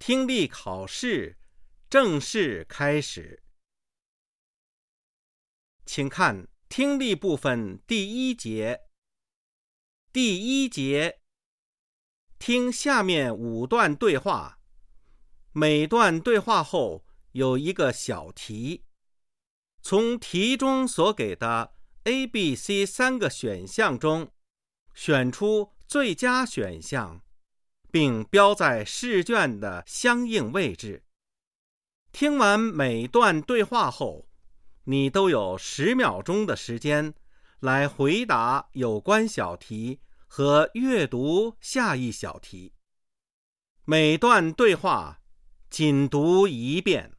听力考试正式开始。请看听力部分第一节。第一节，听下面5段对话，每段对话后有一个小题，从题中所给的 A、B、C 3个选项中选出最佳选项，并标在试卷的相应位置。听完每段对话后，你都有10秒钟的时间来回答有关小题和阅读下一小题。每段对话仅读1遍。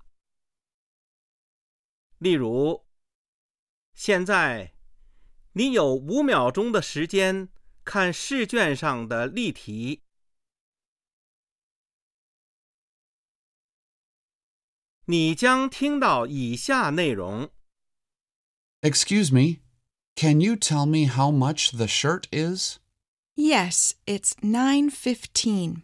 例如，现在你有5秒钟的时间看试卷上的例题。你将听到以下内容。 Excuse me, can you tell me how much the shirt is? Yes, it's $9.15.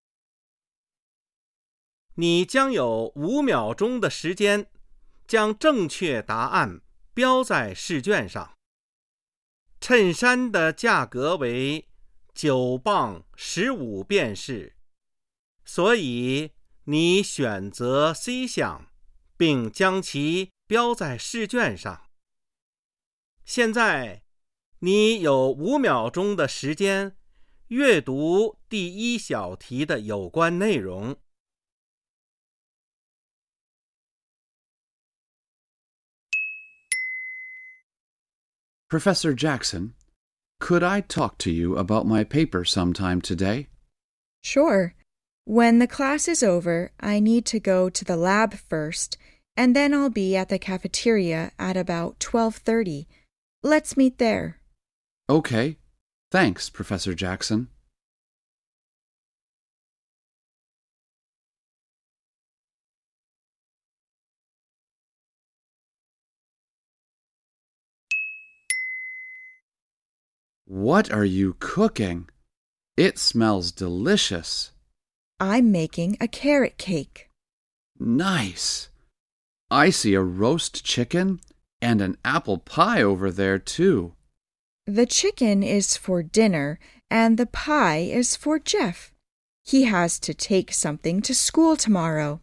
你将有5秒钟的时间将正确答案标在试卷上。衬衫的价格为9磅15便士，所以你选择 C 项，并将其标在试卷上。现在你有5秒钟的时间阅读第1小题的有关内容。 Professor Jackson, could I talk to you about my paper sometime today? Sure. When the class is over, I need to go to the lab first, and then I'll be at the cafeteria at about 12:30. Let's meet there. Okay. Thanks, Professor Jackson. What are you cooking? It smells delicious. I'm making a carrot cake. Nice. I see a roast chicken and an apple pie over there, too. The chicken is for dinner, and the pie is for Jeff. He has to take something to school tomorrow.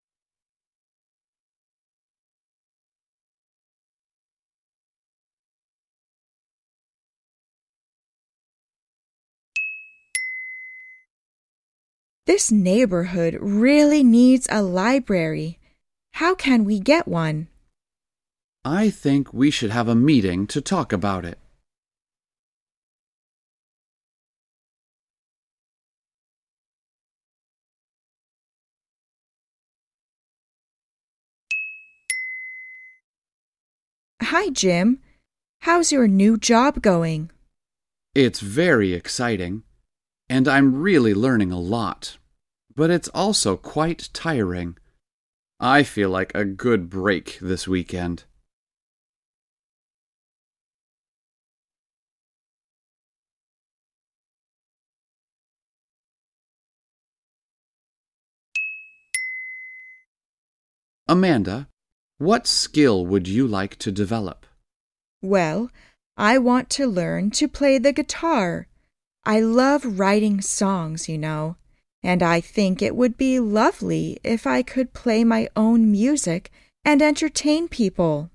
This neighborhood really needs a library. How can we get one? I think we should have a meeting to talk about it. Hi, Jim. How's your new job going? It's very exciting, and I'm really learning a lot. But it's also quite tiring. I feel like a good break this weekend. Amanda, what skill would you like to develop? Well, I want to learn to play the guitar. I love writing songs, you know, and I think it would be lovely if I could play my own music and entertain people.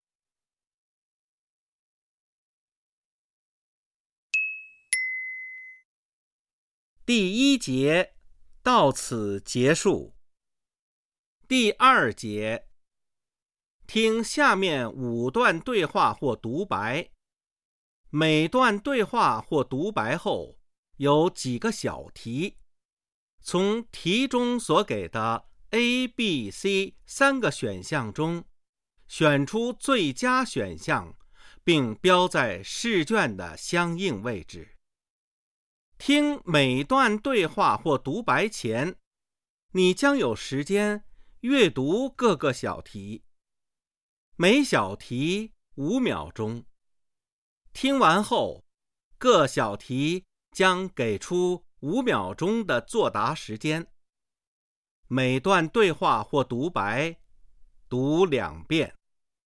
第1节到此结束。第2节，听下面5段对话或独白。每段对话或独白后有几个小题，从题中所给的 A、B、C 3个选项中选出最佳选项，并标在试卷的相应位置。听每段对话或独白前，你将有时间阅读各个小题，每小题5秒钟。听完后，各小题将给出5秒钟的作答时间。 每段对话或独白读2遍。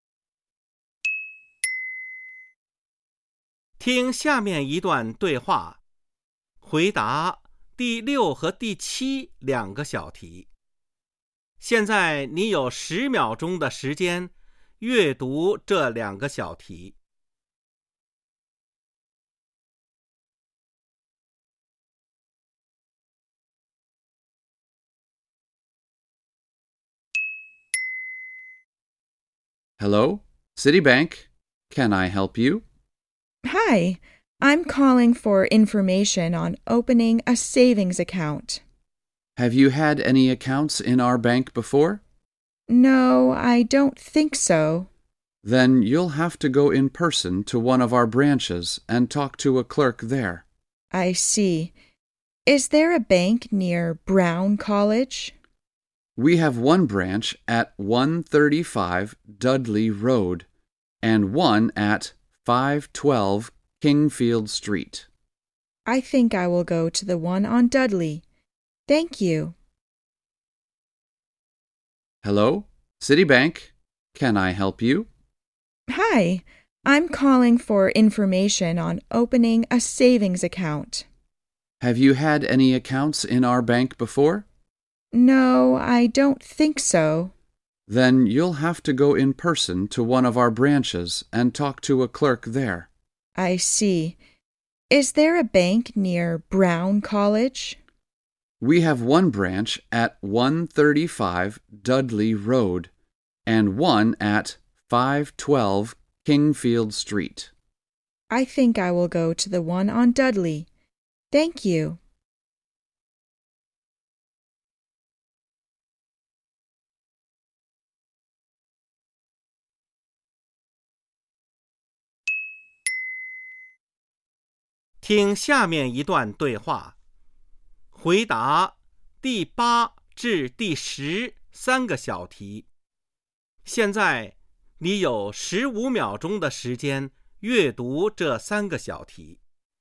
听下面一段对话，回答第6和第72个小题。现在你有10秒钟的时间阅读这2个小题。 Hello, Citibank. Can I help you? Hi, I'm calling for information on opening a savings account. Have you had any accounts in our bank before? No, I don't think so. Then you'll have to go in person to one of our branches and talk to a clerk there. I see. Is there a bank near Brown College? We have one branch at 135 Dudley Road and one at 512 Kingfield Street. I think I will go to the one on Dudley. Thank you. Hello, Citibank. Can I help you? Hi, I'm calling for information on opening a savings account. Have you had any accounts in our bank before? No, I don't think so. Then you'll have to go in person to one of our branches and talk to a clerk there. I see. Is there a bank near Brown College? We have one branch at 135 Dudley Road and one at 512 Kingfield Street. I think I will go to the one on Dudley. Thank you. 《听下面一段对话，回答第8至第10 3个小题。现在你有15秒钟的时间阅读这3个小题。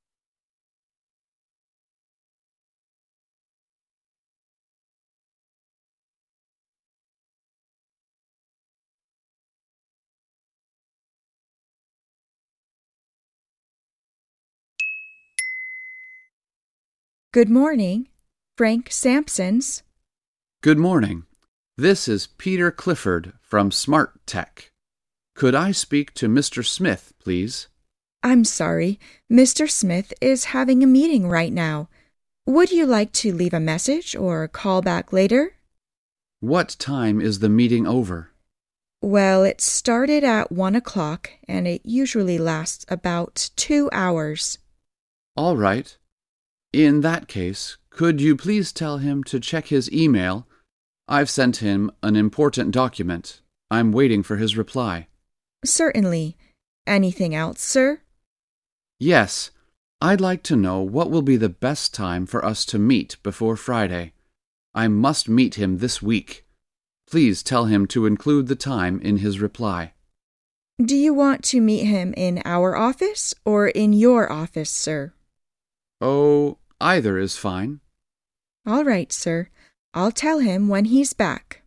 Good morning, Frank Sampson's. Good morning. This is Peter Clifford from Smart Tech. Could I speak to Mr. Smith, please? I'm sorry, Mr. Smith is having a meeting right now. Would you like to leave a message or call back later? What time is the meeting over? Well, it started at 1 o'clock and it usually lasts about 2 hours. All right. In that case, could you please tell him to check his email? I've sent him an important document. I'm waiting for his reply. Certainly. Anything else, sir? Yes. I'd like to know what will be the best time for us to meet before Friday. I must meet him this week. Please tell him to include the time in his reply. Do you want to meet him in our office or in your office, sir? Oh, either is fine. All right, sir. I'll tell him when he's back.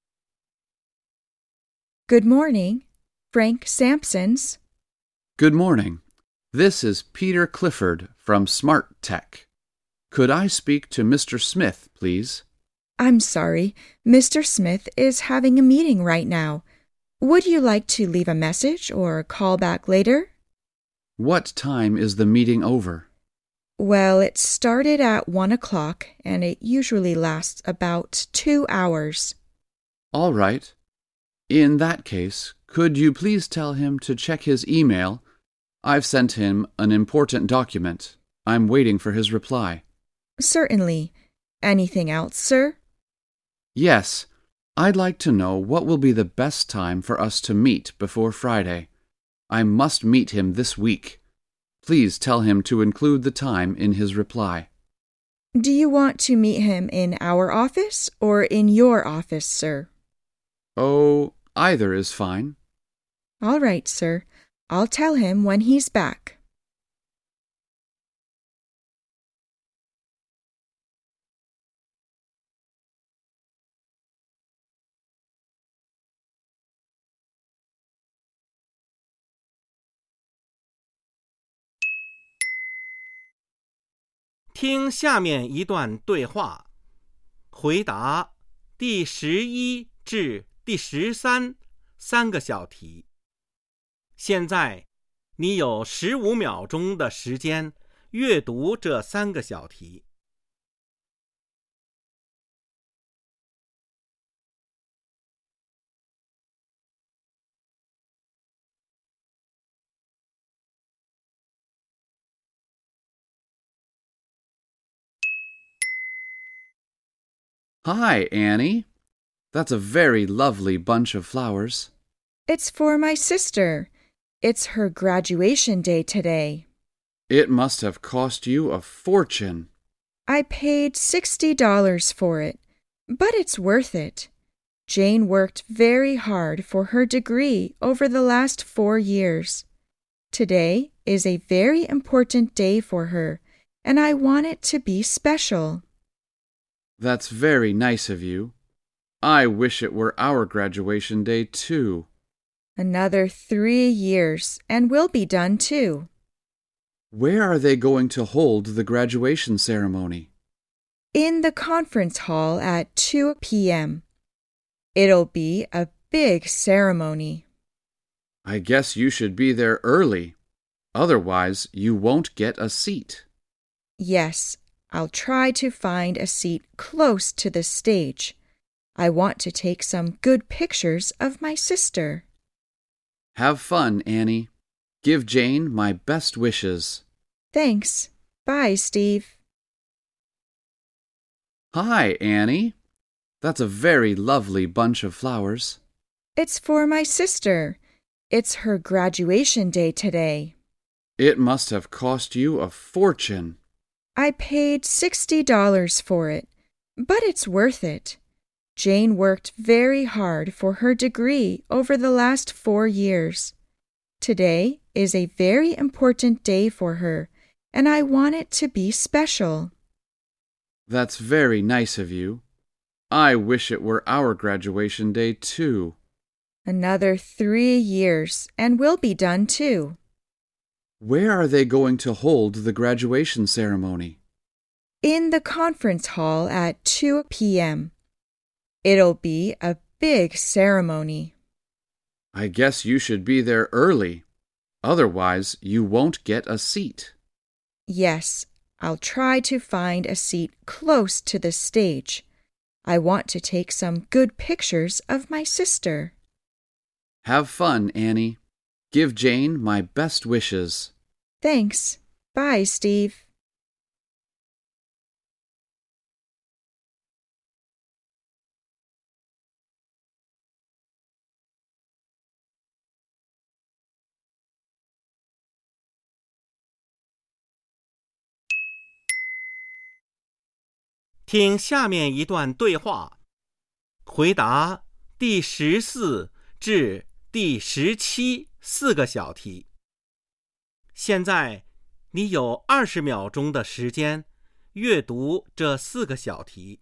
Good morning, Frank Sampson's. Good morning. This is Peter Clifford from Smart Tech. Could I speak to Mr. Smith, please? I'm sorry, Mr. Smith is having a meeting right now. Would you like to leave a message or call back later? What time is the meeting over? Well, it started at 1 o'clock and it usually lasts about 2 hours. All right. In that case, could you please tell him to check his email? I've sent him an important document. I'm waiting for his reply. Certainly. Anything else, sir? Yes. I'd like to know what will be the best time for us to meet before Friday. I must meet him this week. Please tell him to include the time in his reply. Do you want to meet him in our office or in your office, sir? Oh, either is fine. All right, sir. I'll tell him when he's back. 听下面一段对话，回答第11至第13三个小题。现在你有15秒钟的时间阅读这3个小题。 Hi, Annie. That's a very lovely bunch of flowers. It's for my sister. It's her graduation day today. It must have cost you a fortune. I paid $60 for it, but it's worth it. Jane worked very hard for her degree over the last 4 years. Today is a very important day for her, and I want it to be special. That's very nice of you. I wish it were our graduation day, too. Another 3 years, and we'll be done too. Where are they going to hold the graduation ceremony? In the conference hall at 2 p.m. It'll be a big ceremony. I guess you should be there early. Otherwise, you won't get a seat. Yes, I'll try to find a seat close to the stage. I want to take some good pictures of my sister. Have fun, Annie. Give Jane my best wishes. Thanks. Bye, Steve. Hi, Annie. That's a very lovely bunch of flowers. It's for my sister. It's her graduation day today. It must have cost you a fortune. I paid $60 for it, but it's worth it. Jane worked very hard for her degree over the last 4 years. Today is a very important day for her, and I want it to be special. That's very nice of you. I wish it were our graduation day, too. Another 3 years, and we'll be done too. Where are they going to hold the graduation ceremony? In the conference hall at 2 p.m. It'll be a big ceremony. I guess you should be there early. Otherwise, you won't get a seat. Yes, I'll try to find a seat close to the stage. I want to take some good pictures of my sister. Have fun, Annie. Give Jane my best wishes. Thanks. Bye, Steve. 听下面一段对话，回答第14至第17四个小题。现在你有20秒钟的时间阅读这4个小题。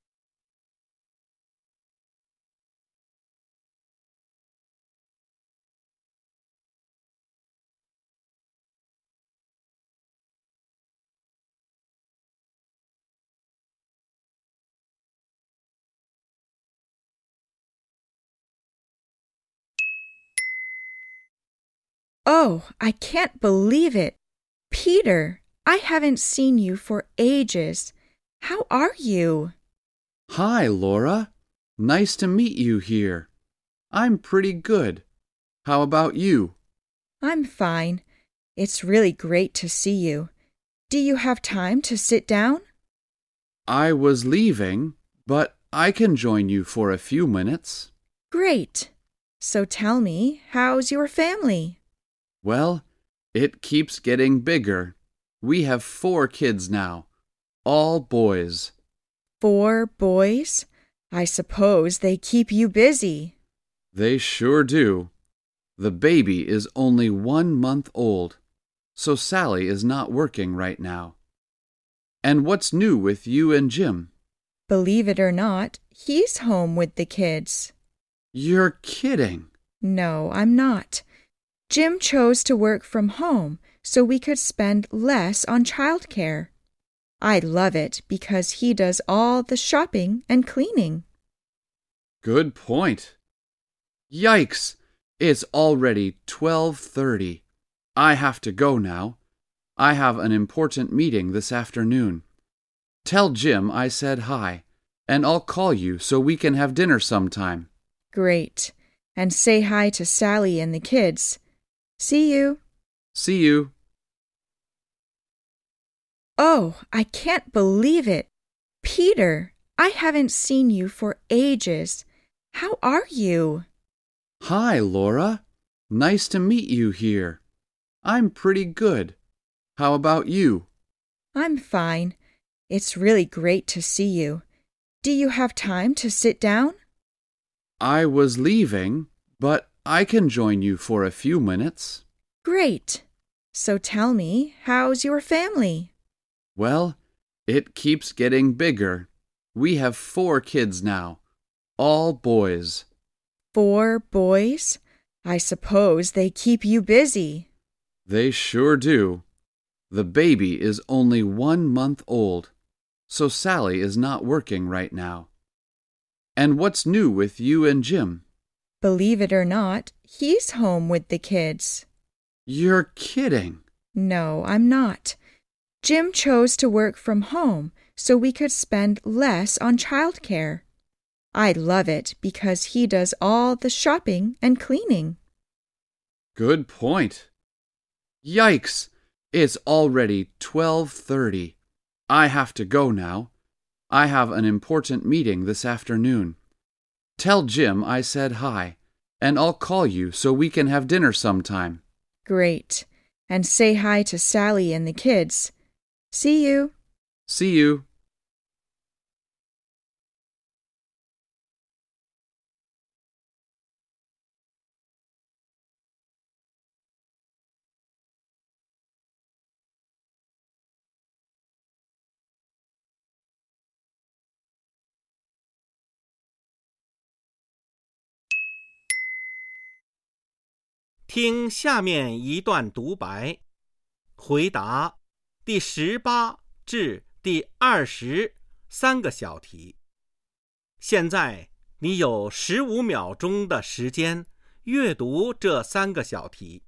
Oh, I can't believe it. Peter, I haven't seen you for ages. How are you? Hi, Laura. Nice to meet you here. I'm pretty good. How about you? I'm fine. It's really great to see you. Do you have time to sit down? I was leaving, but I can join you for a few minutes. Great. So tell me, how's your family? Well, it keeps getting bigger. We have 4 kids now, all boys. 4 boys? I suppose they keep you busy. They sure do. The baby is only 1 month old, so Sally is not working right now. And what's new with you and Jim? Believe it or not, he's home with the kids. You're kidding. No, I'm not. Jim chose to work from home so we could spend less on childcare. I love it because he does all the shopping and cleaning. Good point. Yikes! It's already 12:30. I have to go now. I have an important meeting this afternoon. Tell Jim I said hi, and I'll call you so we can have dinner sometime. Great. And say hi to Sally and the kids. See you. See you. Oh, I can't believe it. Peter, I haven't seen you for ages. How are you? Hi, Laura. Nice to meet you here. I'm pretty good. How about you? I'm fine. It's really great to see you. Do you have time to sit down? I was leaving, but I can join you for a few minutes. Great. So tell me, how's your family? Well, it keeps getting bigger. We have 4 kids now, all boys. 4 boys? I suppose they keep you busy. They sure do. The baby is only 1 month old, so Sally is not working right now. And what's new with you and Jim? Believe it or not, he's home with the kids. You're kidding. No, I'm not. Jim chose to work from home so we could spend less on childcare. I love it because he does all the shopping and cleaning. Good point. Yikes! It's already 12:30. I have to go now. I have an important meeting this afternoon. Tell Jim I said hi, and I'll call you so we can have dinner sometime. Great. And say hi to Sally and the kids. See you. See you. 听下面一段独白，回答第18至第23个小题。现在你有15秒钟的时间阅读这3个小题。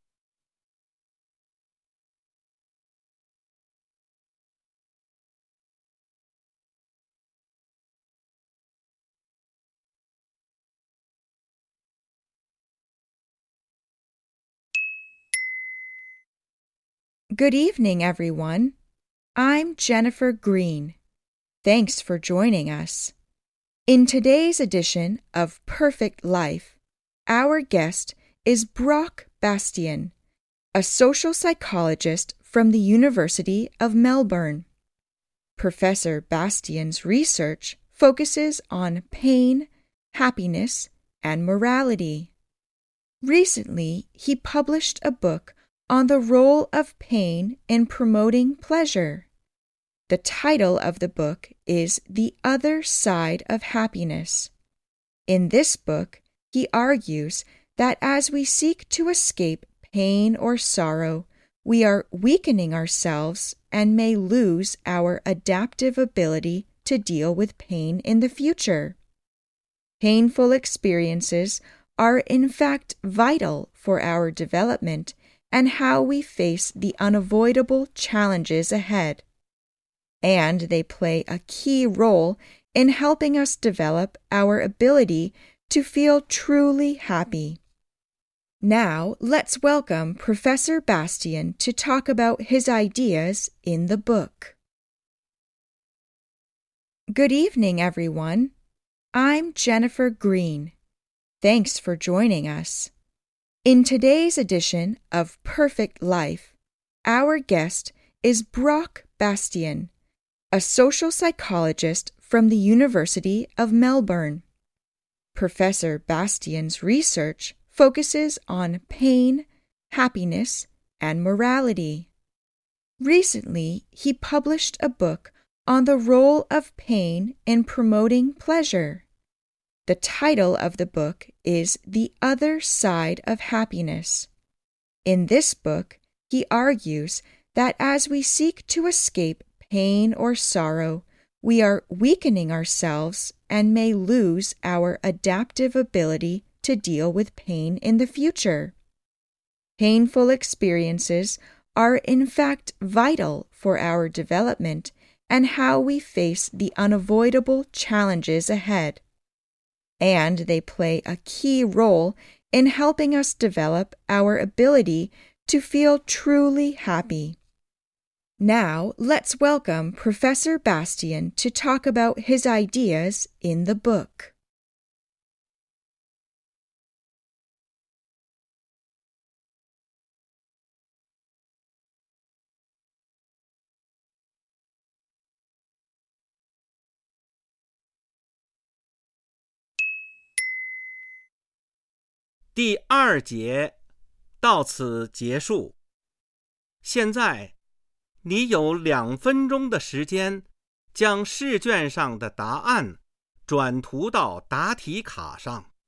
Good evening, everyone. I'm Jennifer Green. Thanks for joining us. In today's edition of Perfect Life, our guest is Brock Bastian, a social psychologist from the University of Melbourne. Professor Bastian's research focuses on pain, happiness, and morality. Recently, he published a book on the role of pain in promoting pleasure. The title of the book is The Other Side of Happiness. In this book, he argues that as we seek to escape pain or sorrow, we are weakening ourselves and may lose our adaptive ability to deal with pain in the future. Painful experiences are in fact vital for our development and how we face the unavoidable challenges ahead. And they play a key role in helping us develop our ability to feel truly happy. Now, let's welcome Professor Bastian to talk about his ideas in the book. Good evening, everyone. I'm Jennifer Green. Thanks for joining us. In today's edition of Perfect Life, our guest is Brock Bastian, a social psychologist from the University of Melbourne. Professor Bastian's research focuses on pain, happiness, and morality. Recently, he published a book on the role of pain in promoting pleasure. The title of the book is The Other Side of Happiness. In this book, he argues that as we seek to escape pain or sorrow, we are weakening ourselves and may lose our adaptive ability to deal with pain in the future. Painful experiences are in fact vital for our development and how we face the unavoidable challenges ahead. And they play a key role in helping us develop our ability to feel truly happy. Now, let's welcome Professor Bastian to talk about his ideas in the book. 第2节到此结束。现在你有2分钟的时间，将试卷上的答案转涂到答题卡上。